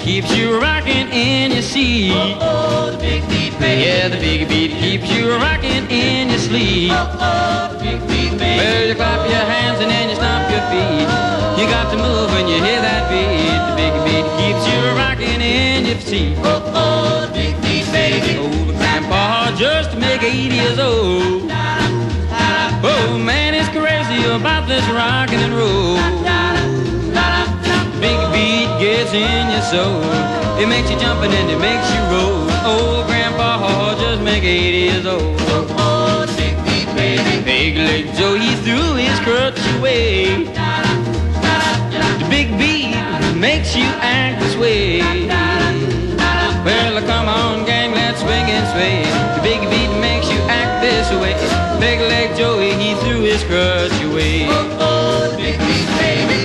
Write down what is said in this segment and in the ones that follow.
keeps you rocking in your seat. Oh, the big beat, baby. Yeah, the big beat keeps you rocking in your sleep. Oh, the big beat, baby. Well, you clap your hands and then you stomp your feet. You got to move when you hear that beat. The big beat keeps you rocking in your seat. Oh, the big beat, baby. Oh, the grandpa just make 80 years old. Oh, man is crazy about this rockin' and roll. Big beat gets in your soul. It makes you jump and then it makes you roll. Oh, Grandpa just make 80 years old. Oh, the big beat, baby. Big Leg Joe, he threw his crutch away. The big beat makes you act this way. Well, come on, gang, let's swing and sway. The big beat makes you act this way. Big Leg Joey, he threw his crutch away. Oh, the big beat, baby.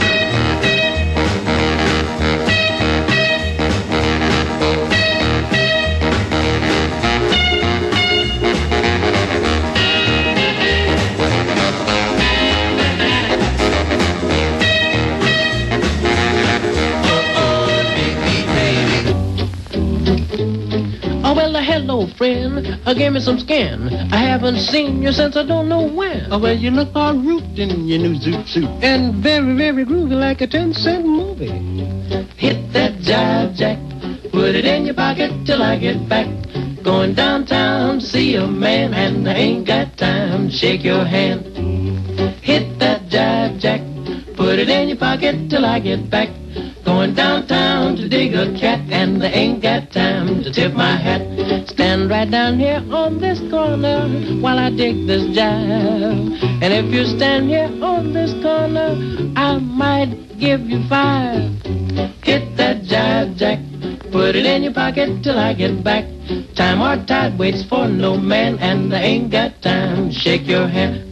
Oh, well, hello, friend. Give me some skin. I haven't seen you since I don't know when. Oh, well, you look all roofed in your new zoot suit. And very, very groovy like a 10-cent movie. Hit that jive jack. Put it in your pocket till I get back. Going downtown to see a man, and I ain't got time to shake your hand. Hit that jive jack. Put it in your pocket till I get back. Going downtown to dig a cat, and I ain't got time to tip my hat. Stand right down here on this corner while I dig this jive. And if you stand here on this corner, I might give you 5. Hit that jive jack. Put it in your pocket till I get back. Time or tide waits for no man, and I ain't got time to shake your hand.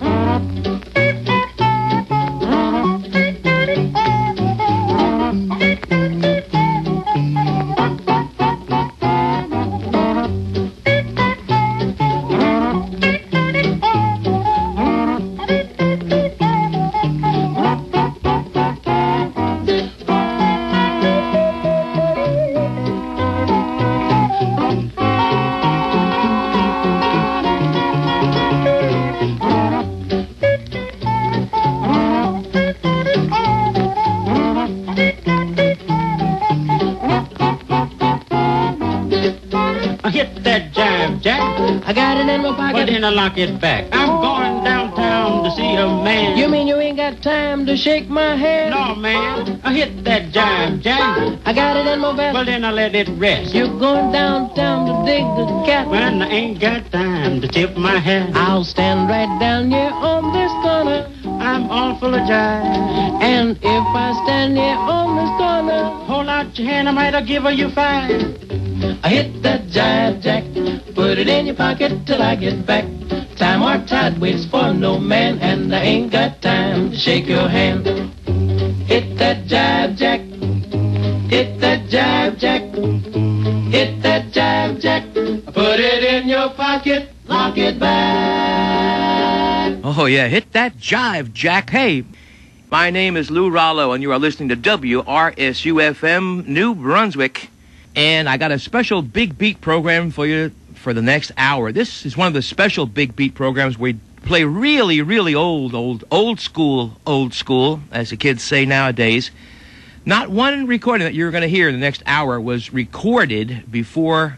Hit that jive jack. I got it in my pocket. But then I lock it back. I'm going downtown to see a man. You mean you ain't got time to shake my hand? No, man. I hit that jive jack. I got it in my vest. Well, then I let it rest. You're going downtown to dig the cat. When I ain't got time to tip my hat. I'll stand right down here on this corner. I'm all full of jive. And if I stand here on this corner, Hold out your hand, I might have given you 5. I hit that jive jack. Put it in your pocket till I get back. Time or tide waits for no man, and I ain't got time to shake your hand. Hit that jive jack. Hit that jive jack. Hit that jive jack. Put it in your pocket, lock it back. Oh, yeah, hit that jive, Jack. Hey, my name is Lou Rollo, and you are listening to WRSU-FM, New Brunswick. And I got a special Big Beat program for you for the next hour. This is one of the special Big Beat programs where we play really, really old school, as the kids say nowadays. Not one recording that you're going to hear in the next hour was recorded before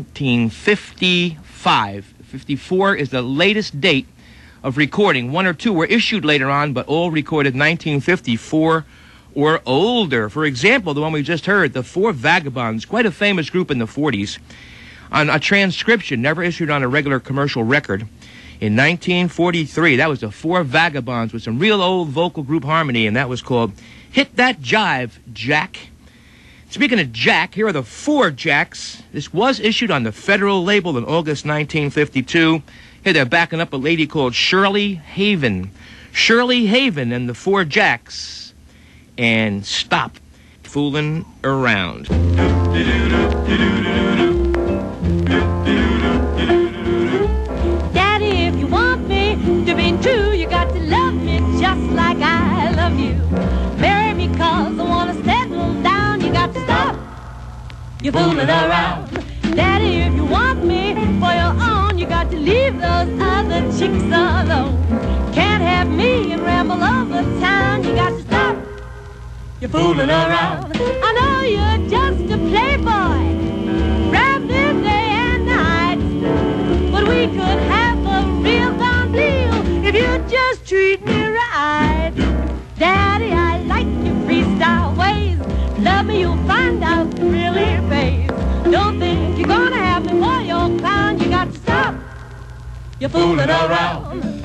1955. 54 is the latest date of recording. 1 or 2 were issued later on, but all recorded 1954 or older. For example, the one we just heard, the Four Vagabonds, quite a famous group in the 40s, on a transcription, never issued on a regular commercial record. In 1943, that was the Four Vagabonds with some real old vocal group harmony, and that was called Hit That Jive, Jack. Speaking of Jack, here are the Four Jacks. This was issued on the Federal label in August 1952. Here they're backing up a lady called Shirley Haven. Shirley Haven and the Four Jacks. And Stop Fooling Around. Daddy, if you want me to be true, you got to love me just like I love you. Marry me 'cause I want to settle down. You got to stop you're fooling around. Daddy, if you want me for your own, you got to leave those other chicks alone. Can't have me and ramble over town, you got to stop. You're fooling around. I know you're just a playboy, rapping day and night, but we could have a real gone deal if you just treat me right. Daddy, I like your freestyle ways. Love me, you'll find out it really pays. Don't think you're gonna have me for your clown. You got to stop. You're fooling around.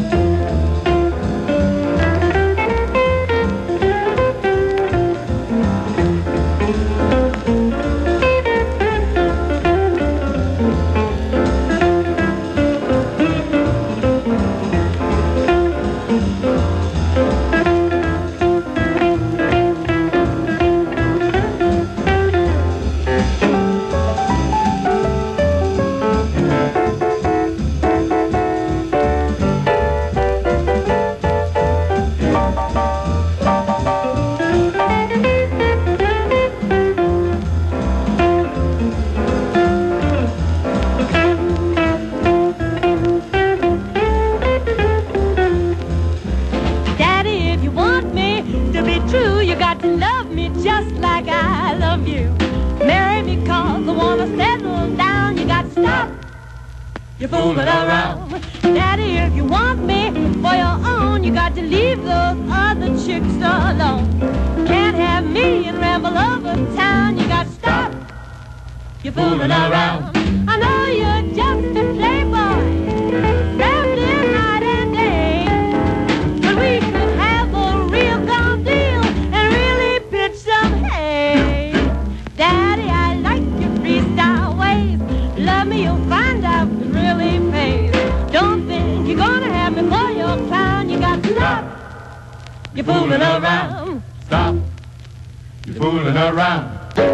Just like I love you. Marry me cause I wanna settle down. You got to stop. You're fooling around. Daddy, if you want me for your own, you got to leave those other chicks alone. Can't have me and ramble over town. You got to stop. You're fooling around. I know you're just a playboy, wrapped in night and day, but we could have a real gone deal and really pitch some hay. Daddy, I like your freestyle ways. Love me, you'll find out it really pays. Don't think you're gonna have me for your clown. You got to stop. You're fooling around. Stop. You're fooling around.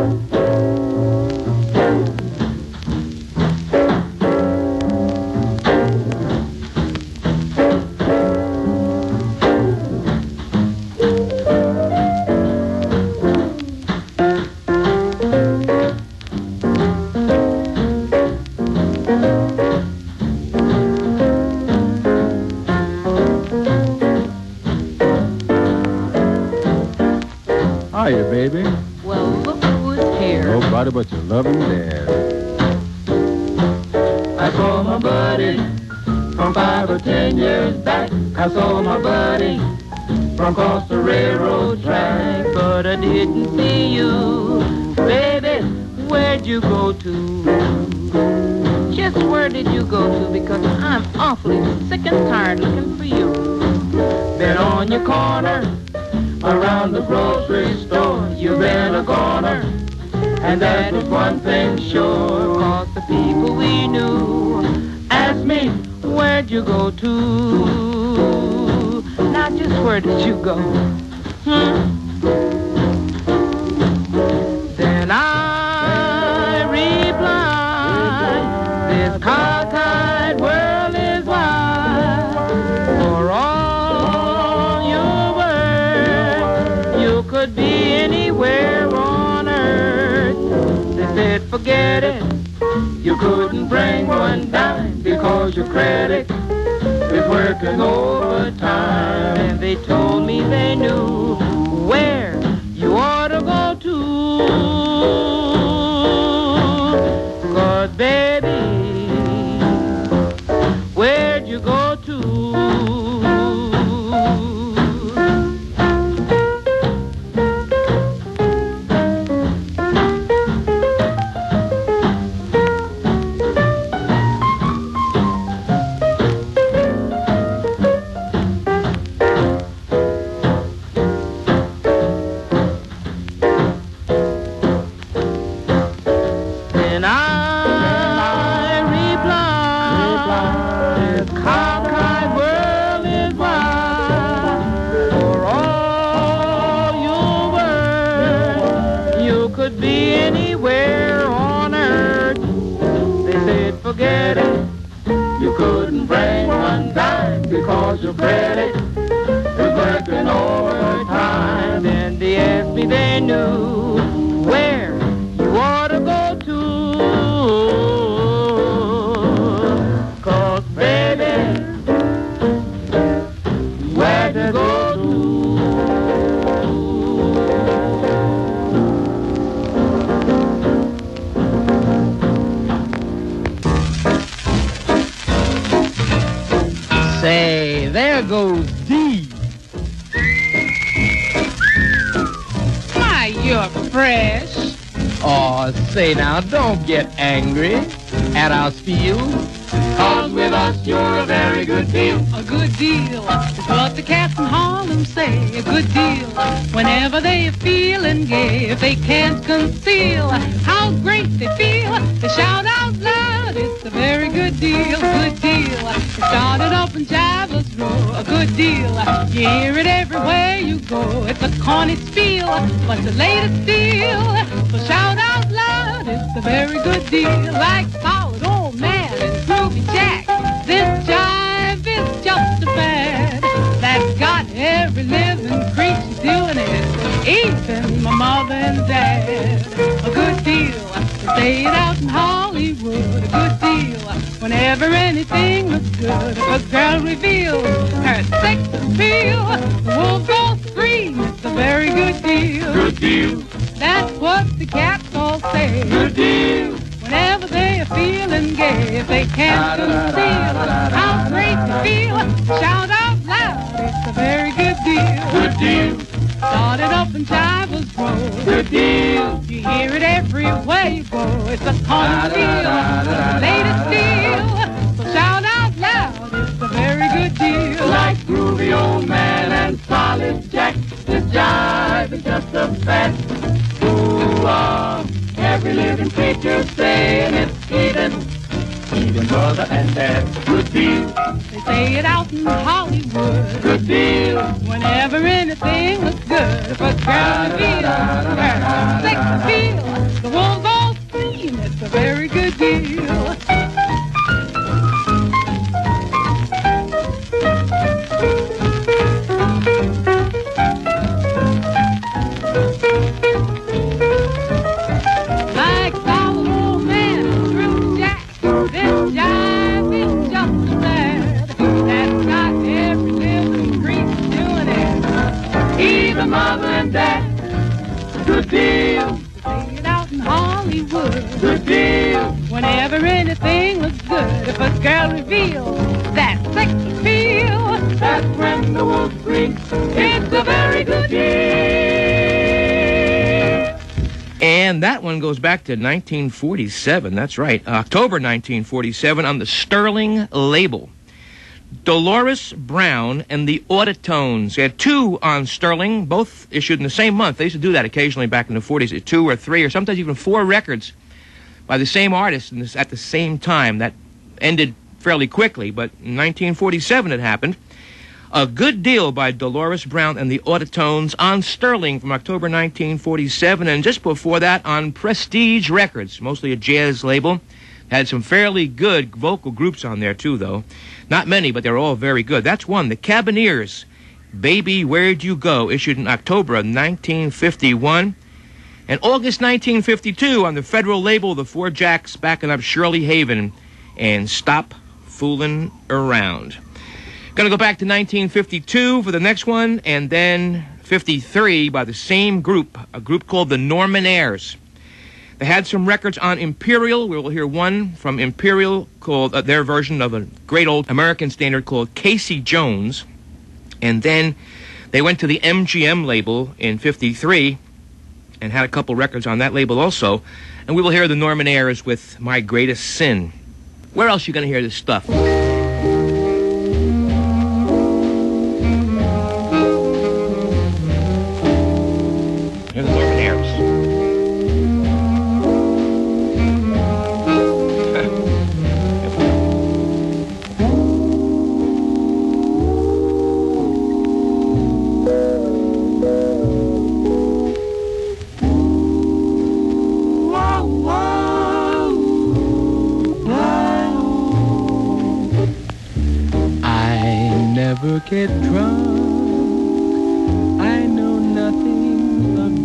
Hiya, baby. Well, look who's here. Nobody but your loving dad. I saw my buddy from 5 or 10 years back. I saw my buddy from across the railroad track. But I didn't see you. Baby, where'd you go to? Just where did you go to? Because I'm awfully sick and tired looking for you. Been on your corner, around the grocery store. You've been a goner, and that was one thing sure. Cause the people we knew Ask me, where'd you go to? Now just where did you go? Then I replied, this cockeyed world is wide. For all your worth, you could be anywhere on earth. They said, forget it, you couldn't bring one dime because your credit is working overtime. and they told me they knew where you ought to go to. 'Cause baby, where'd you go to? And I replied, this cockeyed world is wide. For all your worth, you could be anywhere on earth. They said, forget it, You couldn't bring one dime because your credit is working overtime. then they asked me they knew where you ought to go to. to go to. Say, there goes D. My, you're fresh. Oh, say now, don't get angry at our spiel. Cause with us you're a very good deal. A good deal is what the cats in Harlem say. A good deal whenever they're feeling gay. If they can't conceal how great they feel, they shout out loud. It's a very good deal, good deal. It started up in Java's Row. A good deal. You hear it everywhere you go. It's a corny spiel, but the latest deal. So shout out loud. It's a very good deal. Like Solid Old Man and Groovy Jack. This jive is just a fad that's got every living creature doing it, even my mother and dad. A good deal to say it out in Hollywood. A good deal whenever anything looks good. If a girl reveals her sex appeal, the wolves all scream. It's a very good deal. Good deal. That's what the cats all say. Good deal. Whenever they are feeling gay, if they can't conceal how great they feel, shout out loud, it's a very good deal. Good deal. Started up in Java's Row. Good deal. You hear it everywhere you go. It's a corner deal, latest deal. So shout out loud, it's a very good deal. Like Groovy Old Man and Solid Jack, this jive is just a fad. Ooh, every living creature saying it's even mother and dad. Good deal. They say it out in Hollywood. Good deal. Whenever anything looks good, if a girl reveals her sex appeal, the wolves all scream, it's a very good deal. Like Solid Old Man and Groovy Jack, this jive is just a fad that's got every living creature doing it. Even mother and dad. Good deal. Say it out in Hollywood. Good deal. Whenever anything looks good, if a girl reveals that sex appeal, That's when the wolf screams. It's a very good deal. And that one goes back to 1947. That's right, October 1947 on the Sterling label. Dolores Brown and the Autotones. They had two on Sterling, both issued in the same month. They used to do that occasionally back in the 40s, 2 or 3 or sometimes even 4 records by the same artist at the same time. That ended fairly quickly, but in 1947 it happened. A Good Deal by Dolores Brown and the Autotones on Sterling from October 1947, and just before that on Prestige Records, mostly a jazz label. Had some fairly good vocal groups on there too, though. Not many, but they're all very good. That's one, the Cabineers, Baby Where'd You Go, issued in October of 1951. And August 1952 on the Federal label, the Four Jacks backing up Shirley Haven and Stop Fooling Around. Gonna go back to 1952 for the next one, and then 53 by the same group, a group called the Norman-Airs. They had some records on Imperial. We will hear one from Imperial called their version of a great old American standard called Casey Jones. And then they went to the MGM label in 53 and had a couple records on that label also. And we will hear the Norman-Airs with My Greatest Sin. Where else are you going to hear this stuff? Get drunk, I know nothing of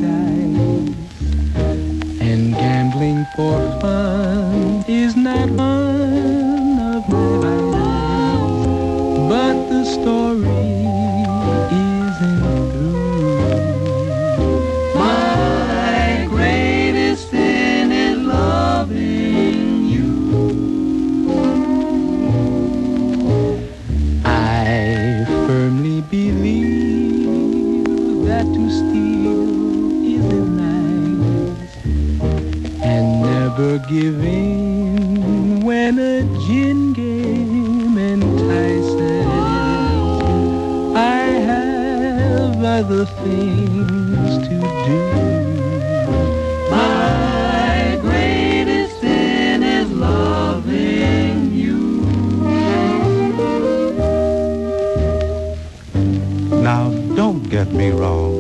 dice, and gambling for fun is not one of my vices. But the story try to steal isn't nice, and never give in when a gin game entices. I have other things to do. My greatest sin is loving you. Now, don't get me wrong.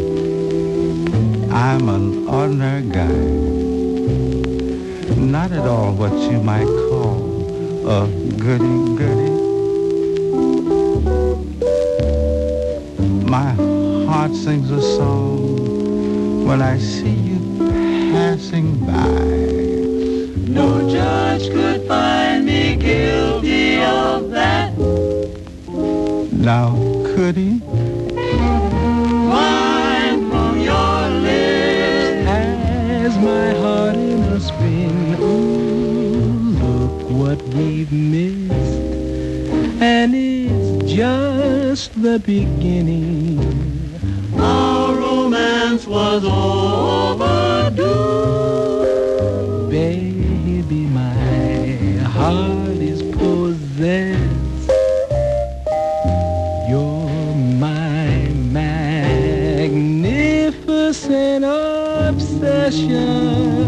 I'm an ordinary guy. Not at all what you might call a goody-goody. My heart sings a song when I see you passing by. No judge could find me guilty of that. Now, could he? Wine from your lips has my heart in a spin. Ooh, look what we've missed, and it's just the beginning. Our romance was overdue. Baby, my heart is possessed. You're my magnificent obsession.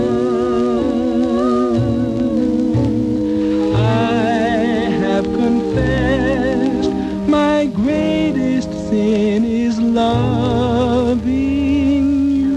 I have confessed my greatest sin is loving you.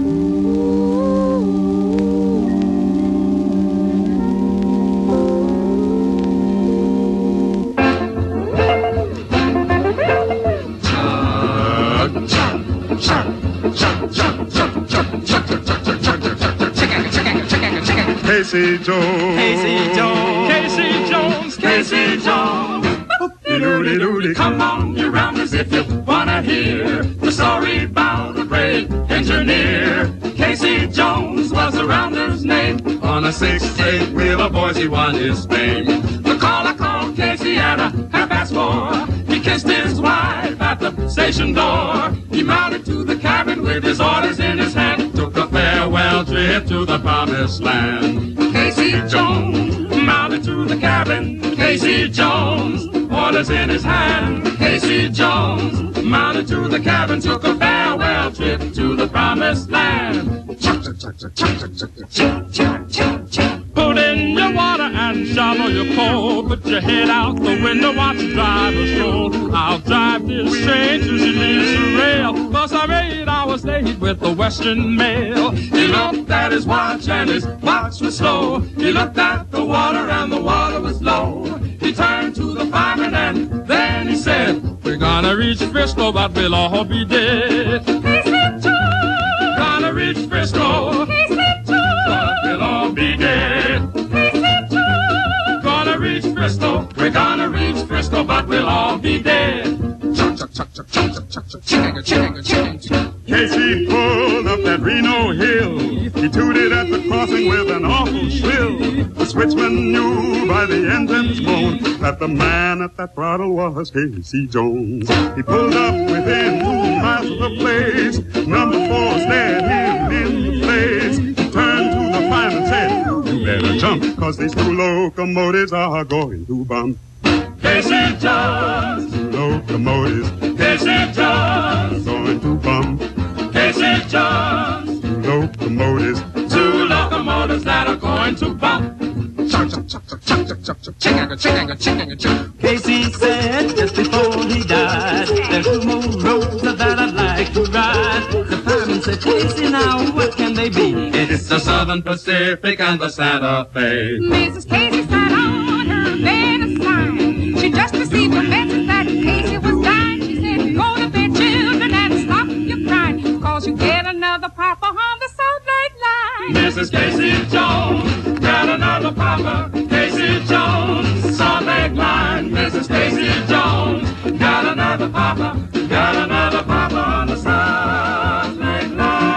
Casey Jones. Casey Jones. Casey Jones. Casey Jones. Doody-doody. Come on, you rounders, if you wanna hear the story about a brave engineer. Casey Jones was the rounder's name. On a 6-8 wheeler, boys, he won his fame. The caller called Casey at 4:30. He kissed his wife at the station door. He mounted to the cabin with his orders in his hand. Took a farewell trip to the promised land. Casey Jones mounted to the cabin. Casey Jones, orders in his hand. Casey Jones mounted to the cabin. Took a farewell trip to the promised land. Put in your water and shovel your coal. Put your head out the window, watch the driver stroll. I'll drive this train to the nearest rail, 'cause I'm 8 hours late with the Western Mail. He looked at his watch and his watch was slow. He looked at the water and the water was low. He turned to the fireman and then he said, we're gonna reach Frisco, but we'll all be dead. He said, gonna reach Frisco. He said, but we'll all be dead. He said, gonna reach Frisco. We're gonna reach Frisco, but we'll all be dead. Casey pulled up that Reno hill. He tooted at the crossing with an awful shrill. The switchman knew by the engine's moan that the man at that throttle was Casey Jones. He pulled up within 2 miles of the place. Number 4 stared him in the face. He turned to the fireman and said, you better jump, 'cause these 2 locomotives are going to bump. Casey Jones, Locomotives Casey Jones, going to bump. Casey Jones, Locomotives 2 locomotives that are going to bump. Casey said just before he died, there's 2 more roads that I'd like to ride. The fireman said, Casey, now what can they be? It's the Southern Pacific and the Santa Fe. Mrs. Casey sat on her bedside. She just received a message that Casey was dying. She said, go to bed, children, and stop your crying, 'cause you get another papa on the Salt Lake line. Mrs. Casey Jones got another papa. Casey Jones, Salt Lake Line. Mrs. Casey Jones got another papa. Got another papa on the Salt Lake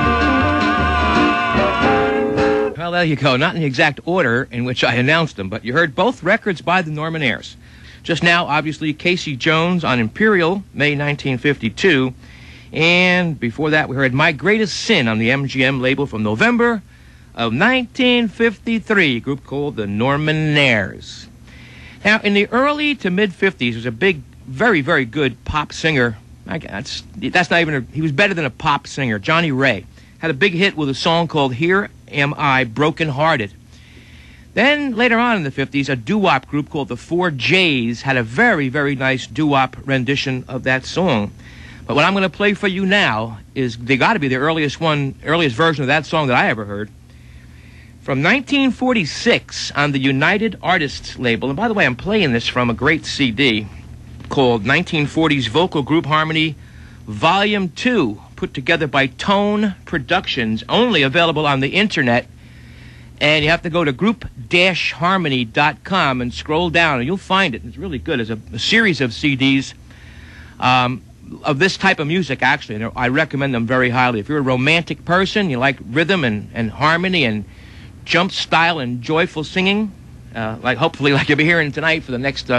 Line. Well, there you go. Not in the exact order in which I announced them, but you heard both records by the Normanaires. Just now, obviously, Casey Jones on Imperial, May 1952. And before that, we heard My Greatest Sin on the MGM label from November of 1953, a group called the Normonaires. Now, in the early to mid-50s, there was a big, very, very good pop singer. That's not even he was better than a pop singer. Johnny Ray had a big hit with a song called Here Am I Broken Hearted. Then, later on in the 50s, a doo-wop group called the 4Js had a very, very nice doo-wop rendition of that song. But what I'm going to play for you now is, they got to be the earliest version of that song that I ever heard. From 1946 on the United Artists label. And by the way, I'm playing this from a great CD called 1940s Vocal Group Harmony Volume 2, put together by Tone Productions, only available on the internet. And you have to go to group-harmony.com and scroll down, and you'll find it. It's really good. It's a series of CDs of this type of music, actually. And I recommend them very highly. If you're a romantic person, you like rhythm and harmony and jump style and joyful singing, hopefully like you'll be hearing tonight for the next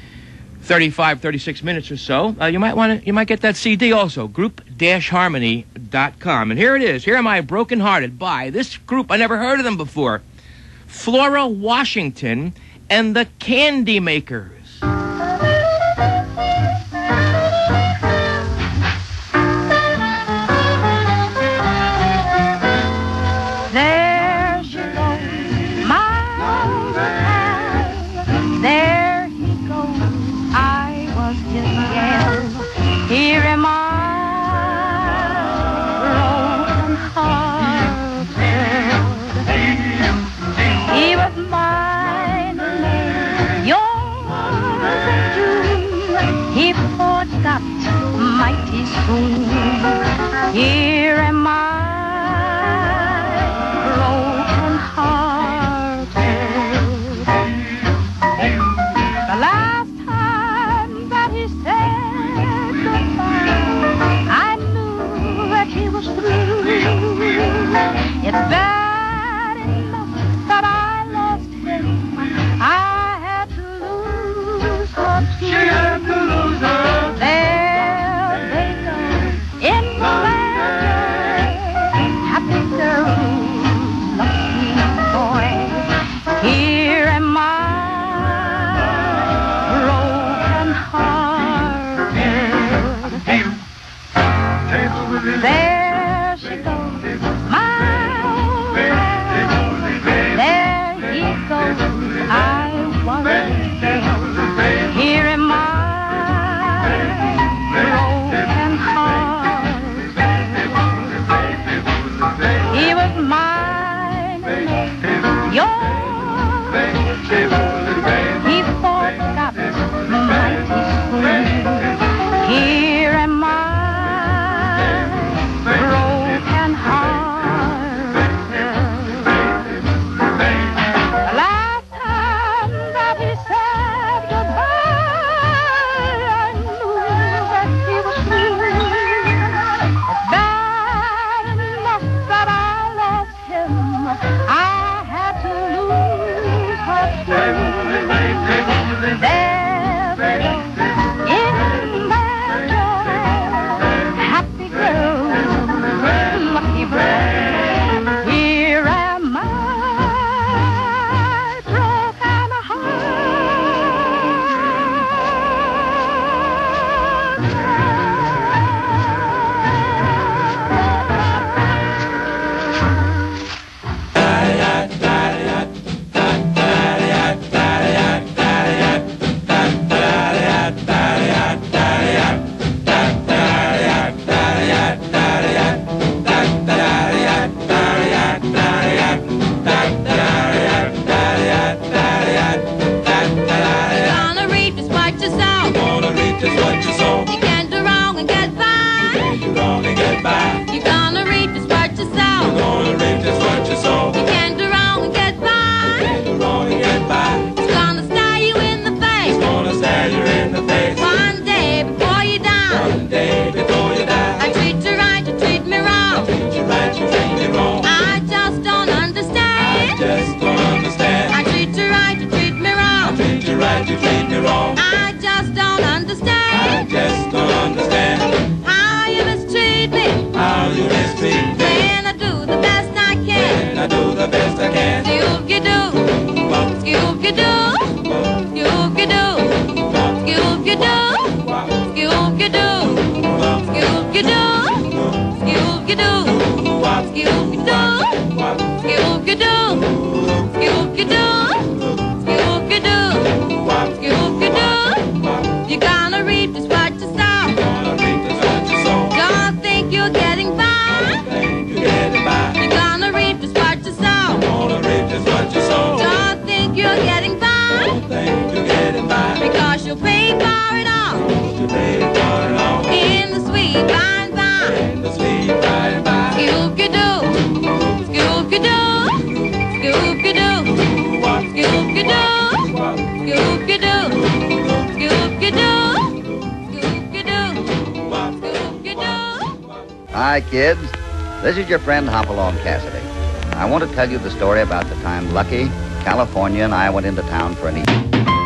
36 minutes or so, you might get that CD also, group-harmony.com. And here it is. Here Am I Broken Hearted by this group. I never heard of them before. Flora Washington and the Candy Makers. There she goes, my old man. There he goes, I was his gal. Here am I, broken hearted. He was mine, yours too. He forgot mighty soon. Here am I, broken hearted. The last time that he said goodbye, I knew that he was through. It's bad enough that I lost him. I had to lose her too. She had to lose her. There they go in the land. Happy girls, lucky boy. Here am I, broken hearted. There she goes, my old man. There he goes, I was his gal. Here am I, broken hearted. He was mine, yours. He forgot mighty soon. Here am I, Hi, kids. This is your friend Hopalong Cassidy. I want to tell you the story about the time Lucky, California, and I went into town for an evening.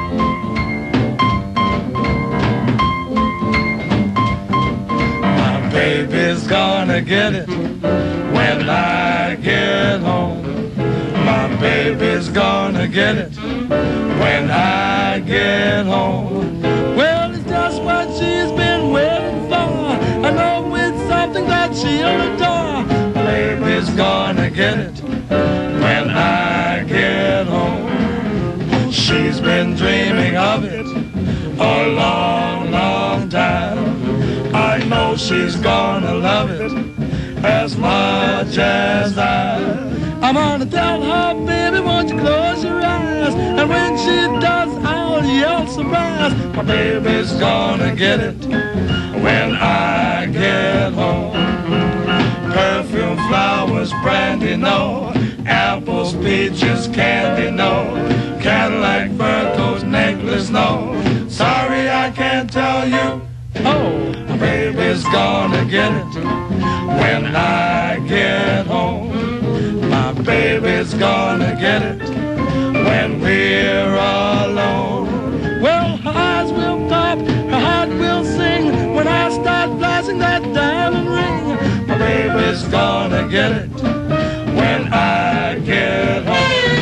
My baby's gonna get it when I get home. My baby's gonna get it when I get home. Well, it's just what she's been waiting for. I know it's something that she'll adore. My baby's gonna get it when I get home. She's been dreaming of it a long, long time. I know she's gonna love it as much as I'm gonna tell her, baby, won't you close your eyes? And when she does, I'll yell surprise. My baby's gonna get it when I get home. Perfume, flowers, brandy, no. Apples, peaches, candy, no. Cadillac, fur coat, necklace, no. Sorry, I can't tell you. Oh, my baby's gonna get it when I get home. My baby's gonna get it when we're alone. Well, her eyes will pop, her heart will sing when I start flashing that diamond ring. My baby's gonna get it when I get home.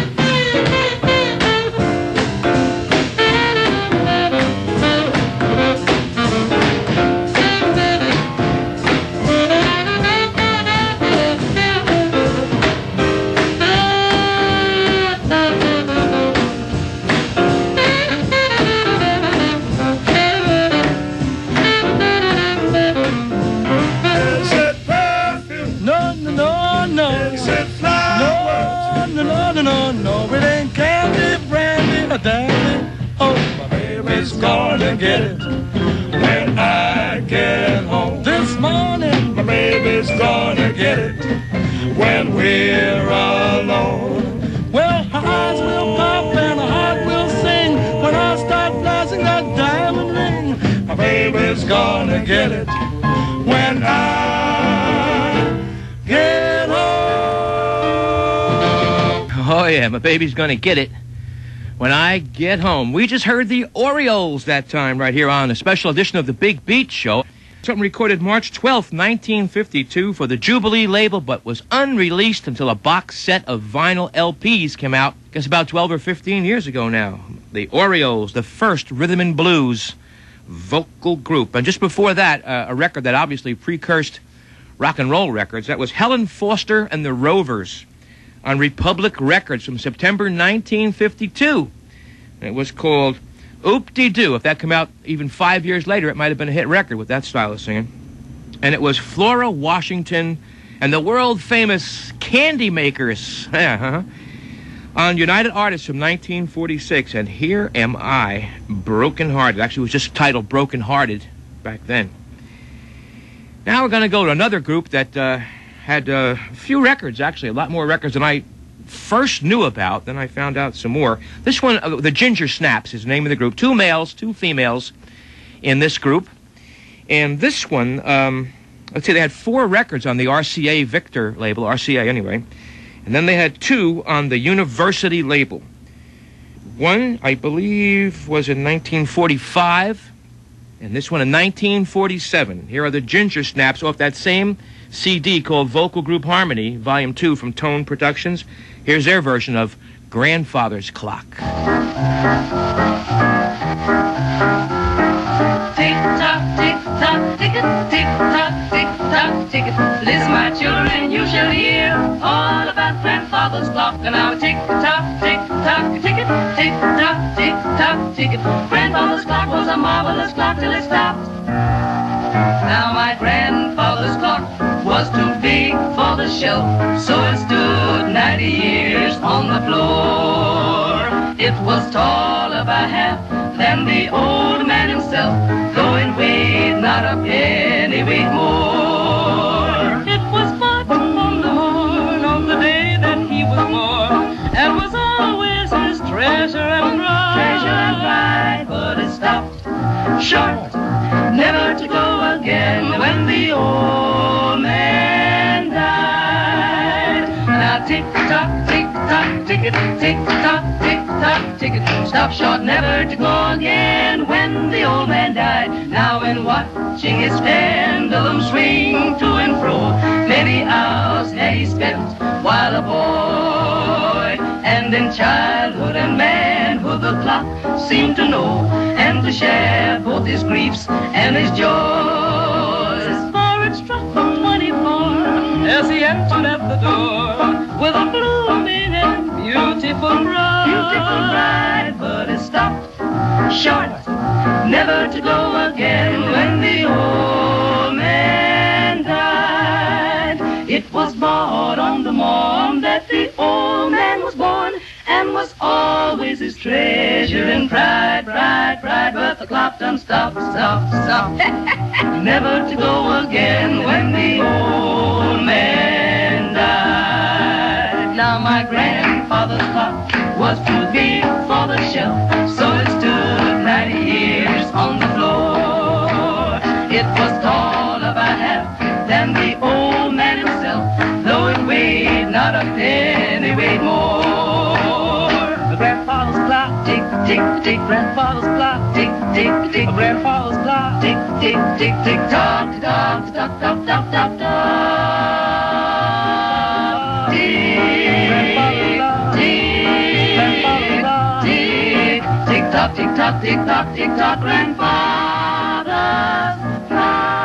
No, it ain't candy, brandy, or dandy. Oh, my baby's gonna get it when I get home. This morning, my baby's gonna get it when we're alone. Well, her eyes will pop and her heart will sing when I start flashing that diamond ring. My baby's gonna get it when I get home. Oh, yeah, my baby's going to get it when I get home. We just heard the Orioles that time right here on a special edition of the Big Beat Show. Something recorded March 12th, 1952 for the Jubilee label, but was unreleased until a box set of vinyl LPs came out, I guess about 12 or 15 years ago now. The Orioles, the first rhythm and blues vocal group. And just before that, a record that obviously precursed rock and roll records, that was Helen Foster and the Rovers on Republic Records from September 1952. And it was called Oop-de-Doo. If that came out even 5 years later, it might have been a hit record with that style of singing. And it was Flora Washington and the world-famous Candy Makers on United Artists from 1946. And Here Am I, Broken Hearted. Actually, it was just titled Broken Hearted back then. Now we're going to go to another group that had a few records, actually, a lot more records than I first knew about. Then I found out some more. This one, the Ginger Snaps is the name of the group. 2 males, 2 females in this group. And this one, let's see, they had 4 records on the RCA Victor label, RCA anyway. And then they had 2 on the University label. One, I believe, was in 1945, and this one in 1947. Here are the Ginger Snaps off that same CD called Vocal Group Harmony, Volume 2 from Tone Productions. Here's their version of Grandfather's Clock. Tick-tock, tick-tock, tick-it, tick-tock, tick-tock, tick-it. Listen, my children, you shall hear all about Grandfather's clock. And now tick-tock, tick-tock, tick-it, tick-tock, tick-tock, tick-it. Grandfather's clock was a marvelous clock till it stopped. Now my grandfather's clock was too big for the shelf, so it stood 90 years on the floor. It was taller by half than the old man himself, though it weighed not a pennyweight more. It was put on the horn on the day that he was born, and was always his treasure and pride. Treasure and pride, but it stopped short, never to go again when the old man tick-tock, tick-tock, ticket, tick-tock, tick-tock, ticket. Stop short, never to go again when the old man died. Now in watching his pendulum swing to and fro, many hours had he spent while a boy. And in childhood and manhood the clock seemed to know and to share both his griefs and his joys. For it struck from 24 as he entered at the door with a blooming and beautiful bride. Beautiful bride, but it stopped short, never to go again when the old man died. It was bought on the morn that the old man was born, and was always his treasure and pride, pride, pride. But the clock done stopped, stopped, stopped, never to go again when the old man died. Now my grandfather's clock was too big for the shelf, so it stood 90 years on the floor. It was taller by half than the old man himself, though it weighed not a penny, weighed more. Grandfather's clock, tick, tick, tick. Grandfather's clock, tick, tick, tick. Grandfather's clock, tick, tick, tick, tick. Tock, tock, tock, tock, tock, tock, tock. Tick, grandfather's clock, tick, grandfather's clock, tick, tick tock, tick tock, tick tock, tick tock. Grandfather's clock.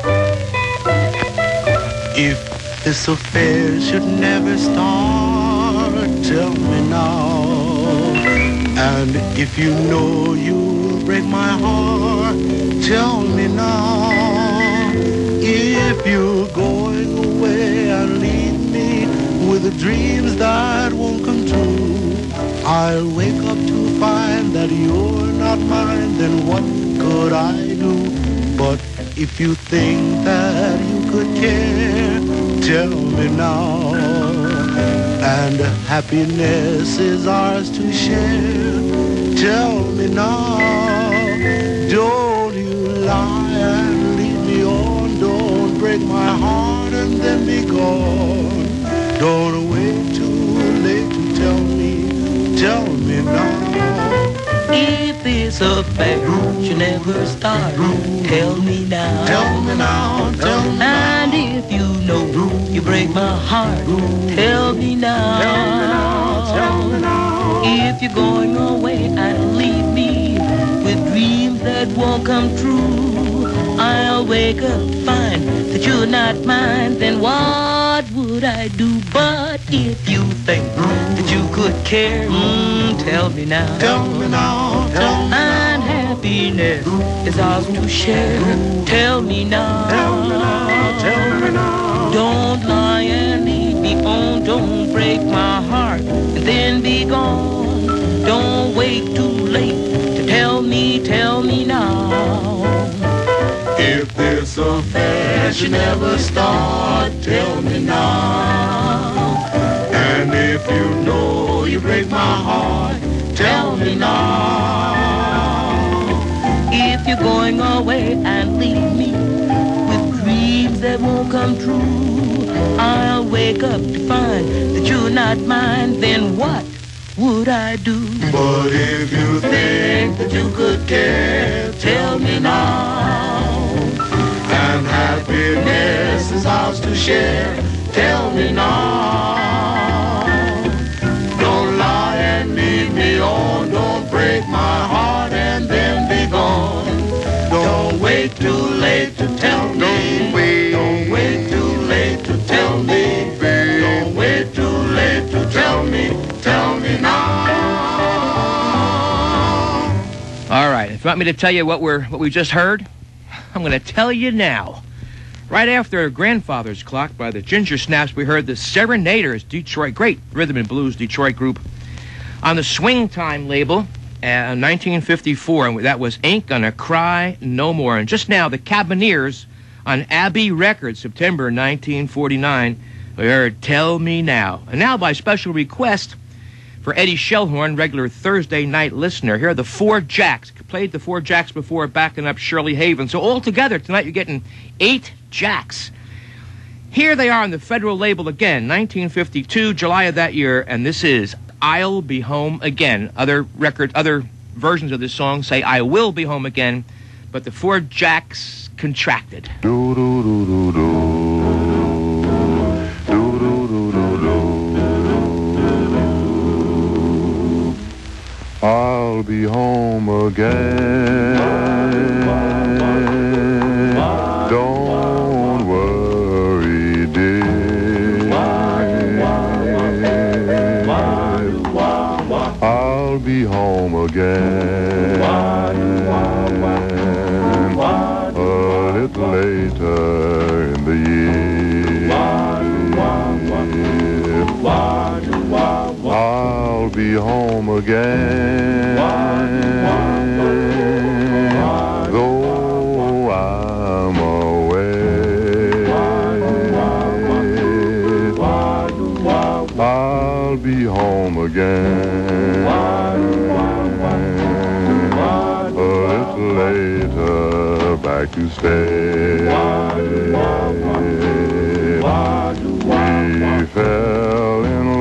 This affair should never start. tell me now. And if you know you'll break my heart, tell me now. If you're going away and leave me with the dreams that won't come true, I'll wake up to find that you're not mine, then what could I do? But if you think that you could care, tell me now. And happiness is ours to share, tell me now. Don't you lie and lead me on, don't break my heart and then be gone. Don't wait too late to tell me now. If it's a fair you never start, tell me now. Tell me now, tell me now. And if you know you break my heart, tell me now. Tell me now, tell me now. If you're going away and leave me with dreams that won't come true, I'll wake up to find that you're not mine, then what would I do? But if you think that you could care, tell me now. Tell me now, tell me now. And happiness is ours to share, tell me now. Tell me now, tell me now. Don't lie and lead me on, don't break my heart and then be gone. Don't wait too late to tell me now. If this affair should never start, tell me now. And if you know you break my heart, tell me now. If you're going away and leave me with dreams that won't come true, I'll wake up to find that you're not mine, then what would I do? But if you think that you could care, tell me now. And happiness is ours to share, tell me now. Don't lie and lead me on, don't break my heart and then be gone. Don't wait too late to tell me. Don't wait too late to tell me. Don't wait too late to tell me now. All right, if you want me to tell you what we just heard, I'm going to tell you now. Right after Grandfather's Clock by the Ginger Snaps, we heard the Serenaders, Detroit, great rhythm and blues Detroit group, on the Swing Time label, 1954, and that was Ain't Gonna Cry No More. And just now, the Cabineers on Abbey Records, September 1949, we heard Tell Me Now. And now, by special request for Eddie Shellhorn, regular Thursday night listener, here are the Four Jacks. Played the Four Jacks before, backing up Shirley Haven. So all together tonight, you're getting 8 Jacks. Here they are on the Federal label again, 1952, July of that year, and this is I'll Be Home Again. Other versions of this song say I Will Be Home Again, but the Four Jacks contracted. Do do do do do. Do do do do do. I'll be home again. Don't worry, dear. I'll be home again. A little later in the year. I'll be home again. Though I'm away, I'll be home again. A little later, back to stay. We fell in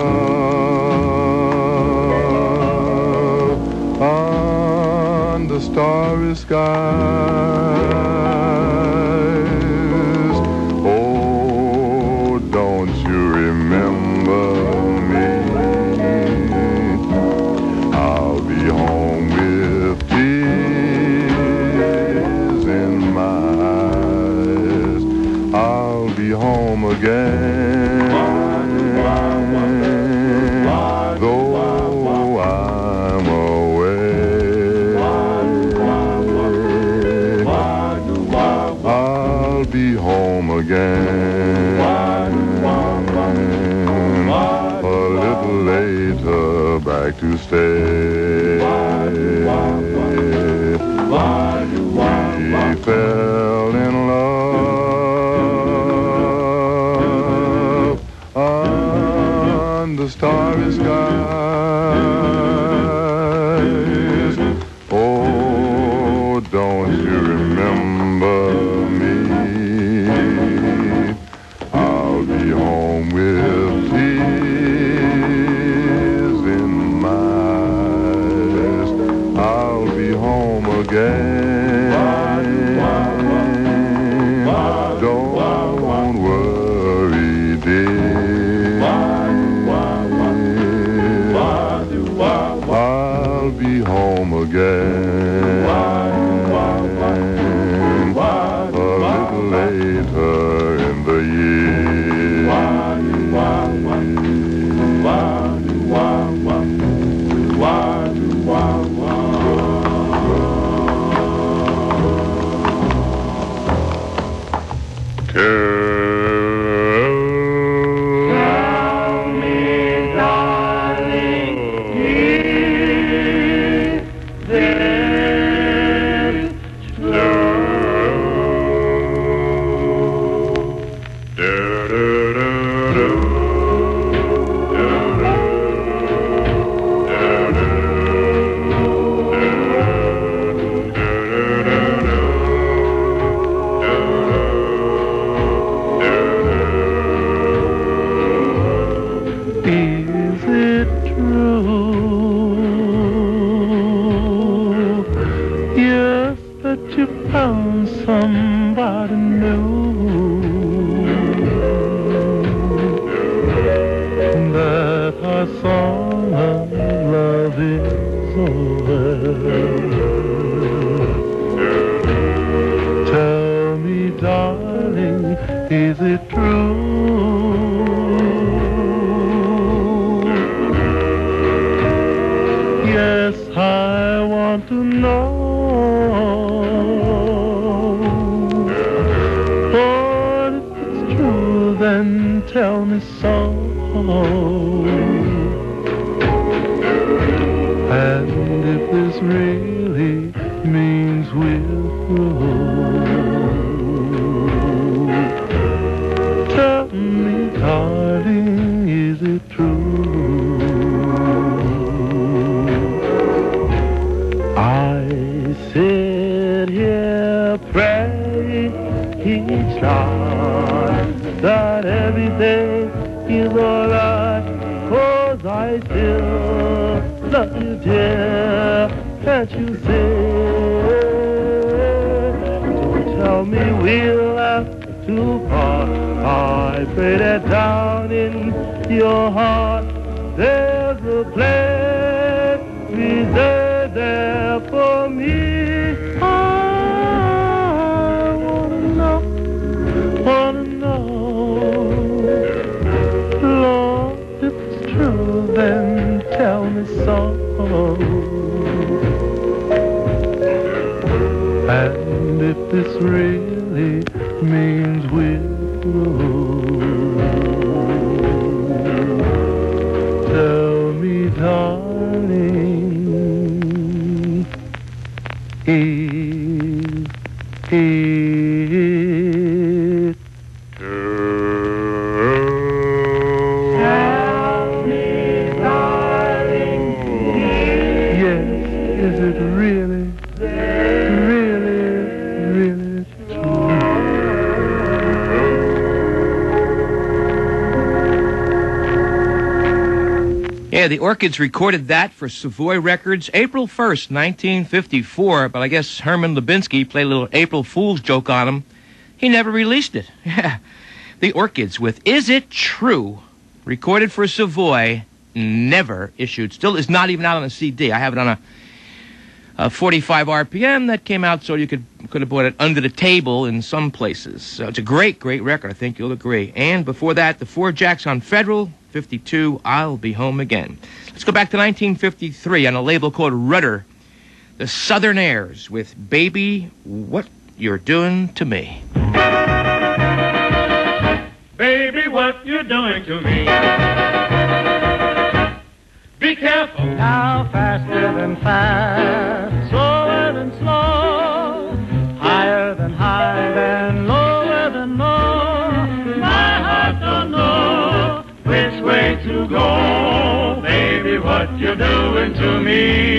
love under starry skies. Oh, don't you remember me? I'll be home with tears in my eyes. I'll be home again. like to stay. We fell in love under starry skies. Oh, don't you remember me? I'll be home with tears in my eyes. I'll be home again. Don't worry, dear. I'll be home again. A little later in the Somebody new that our song of love is over. Tell me, darling, is it true? Yes, I want to know. Then tell me so. And if this really means we're through, tell me, darling, is it true? I sit here praying each night that every day is alright, 'cause I still love you, dear. Can't you see? Don't tell me we'll have to part. I pray that down in your heart there's a place reserved there for me. I wanna know, Lord, if it's true, then tell me so. And if this really means we're through, tell me, darling, is it is it really, really, really true? Yeah, the Orchids recorded that for Savoy Records April 1st, 1954, but I guess Herman Lubinsky played a little April Fool's joke on him. He never released it. Yeah, the Orchids with Is It True, recorded for Savoy, never issued. Still is not even out on a CD. I have it on a 45 RPM that came out, so you could have bought it under the table in some places. So it's a great, great record. I think you'll agree. And before that, the Four Jacks on Federal, 52, I'll Be Home Again. Let's go back to 1953 on a label called Rudder. The Southern Airs with Baby, What You're Doing to Me. Baby, what you're doing to me. Be careful. to go. Baby, what you doing to me?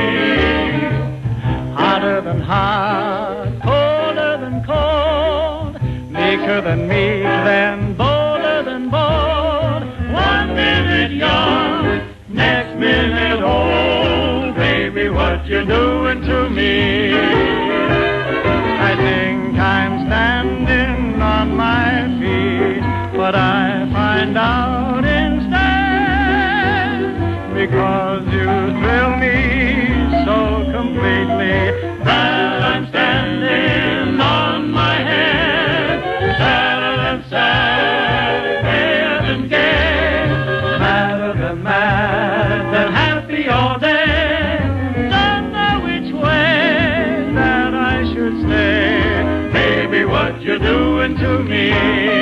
Hotter than hot, colder than cold, meeker than meek, then bolder than bold. 1 minute young, next minute old. Baby, what you doing to me? I think I'm standing on my feet, but I find out instead, because you thrill me so completely, that I'm standing on my head. Sadder than sad, gayer than gay, madder than mad, than happy all day. Don't know which way that I should stay. Baby, what you doing to me?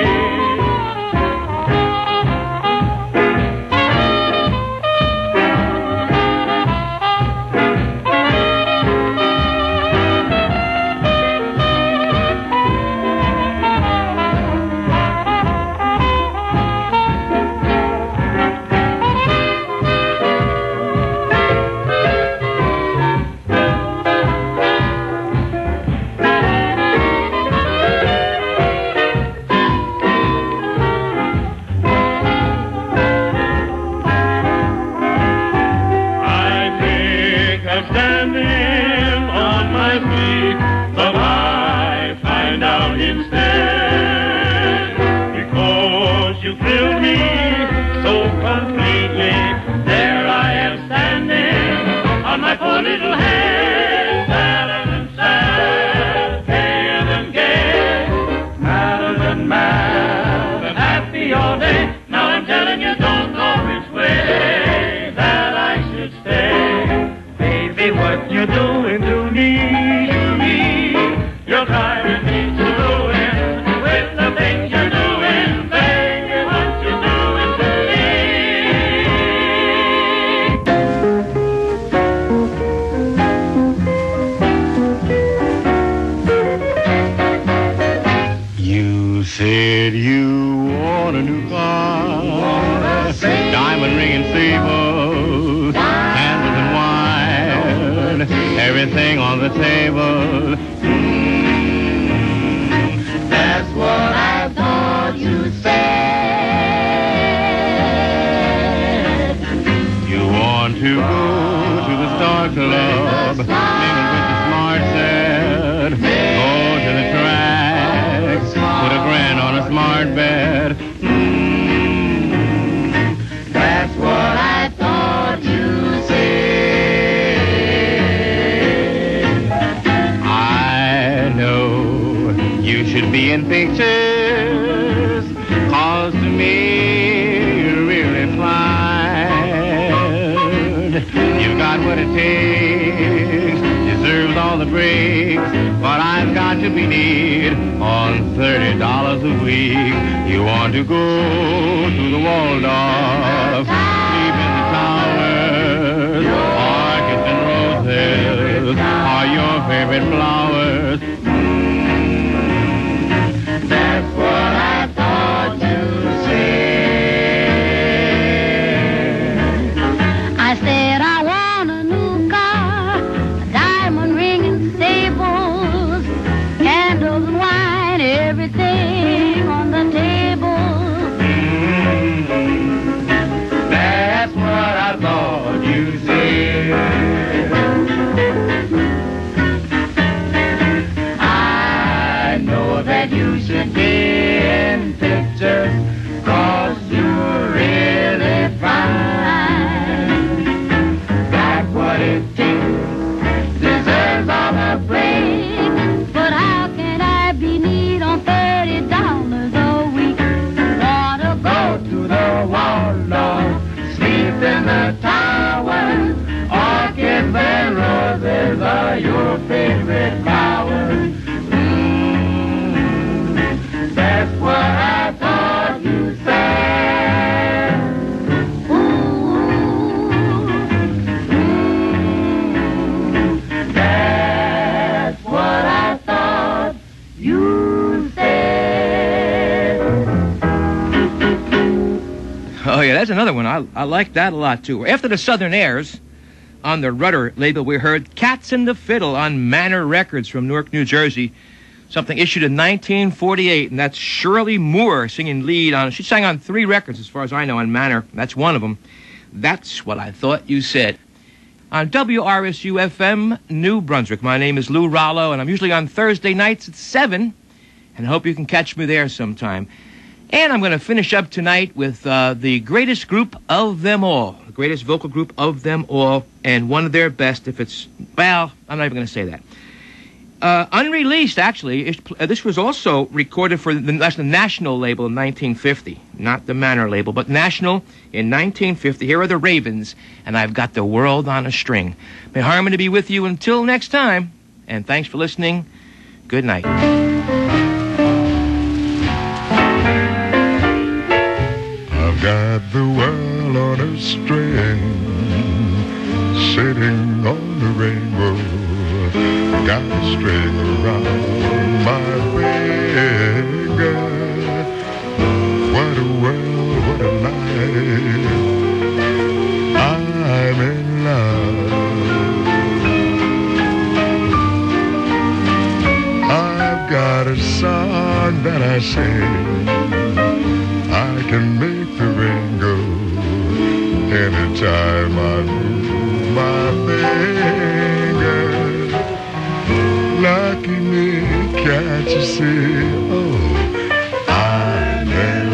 Said you want a new car, diamond ring and sable, candles and wine, everything on the table. That's what I thought you said. You want to go to the Star Club, mingle with the smart set, go to the track, put a grand on a smart bed. That's what I thought you said. I know you should be in pictures, 'cause to me you're really fine. You've got what it takes, deserves all the breaks, but I've got to be neat on $30 a week. You want to go to the Waldorf, sleep in the towers, orchids and roses are your favorite flowers. That's what I thought you said. I said I want a new car, a diamond ring and stables, candles and wine, everything on the table. That's what I thought you said. Oh, yeah, that's another one. I like that a lot, too. After the Southern Airs, on the Rudder label, we heard Cats and the Fiddle on Manor Records from Newark, New Jersey. Something issued in 1948, and that's Shirley Moore singing lead on. She sang on 3 records, as far as I know, on Manor. That's one of them. That's What I Thought You Said. On WRSU-FM, New Brunswick. My name is Lou Rollo, and I'm usually on Thursday nights at 7, and I hope you can catch me there sometime. And I'm going to finish up tonight with the greatest group of them all, the greatest vocal group of them all, and one of their best if it's, well, I'm not even going to say that. Unreleased, actually. This was also recorded for the National label in 1950. Not the Manor label, but National in 1950. Here are the Ravens, and I've got the world on a string. May harmony be with you until next time, and thanks for listening. Good night. I've got the world on a string, sitting on the rainbow. Got a string around my finger. What a world, what a life. I'm in love. I've got a song that I sing. I can make the rain go anytime I move my finger. Lucky me, can't you see? Oh, I'm in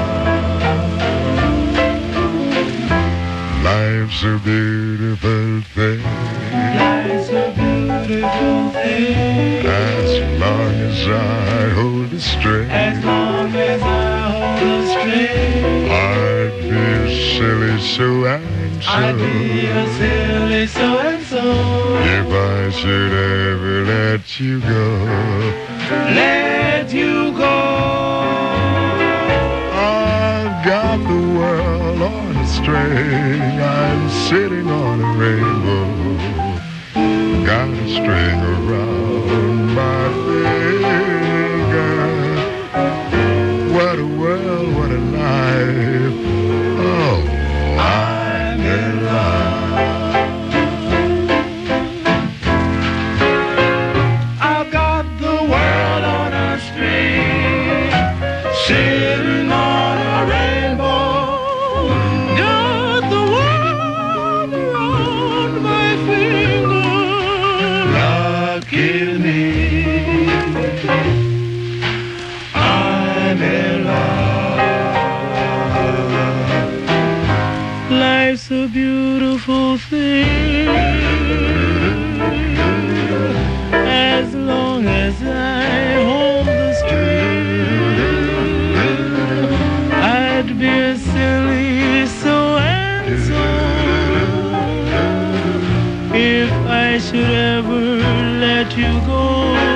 love. Life's a beautiful thing. Life's a beautiful thing. As long as I hold the string. As long as I hold the string. I'd be silly so and so. I'd be a silly so and so. If I should ever let you go. Let you go. I've got the world on a string. I'm sitting on a rainbow. Got a string around my finger. What a world, what a life. Oh, I'm in love. I've got the world on a string, sitting on a rainbow. Got the world around my finger. Lucky me, I'm in love. Life's a beautiful thing. As long as I hold the string, I'd be a silly so and so. If I should ever let you go.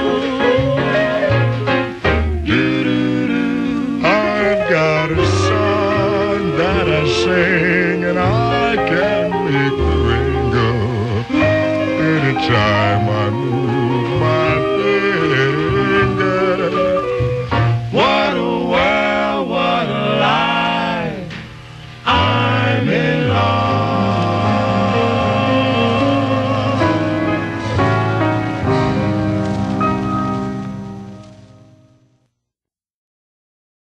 I've got a song that I sing, and I can make the rain go anytime I move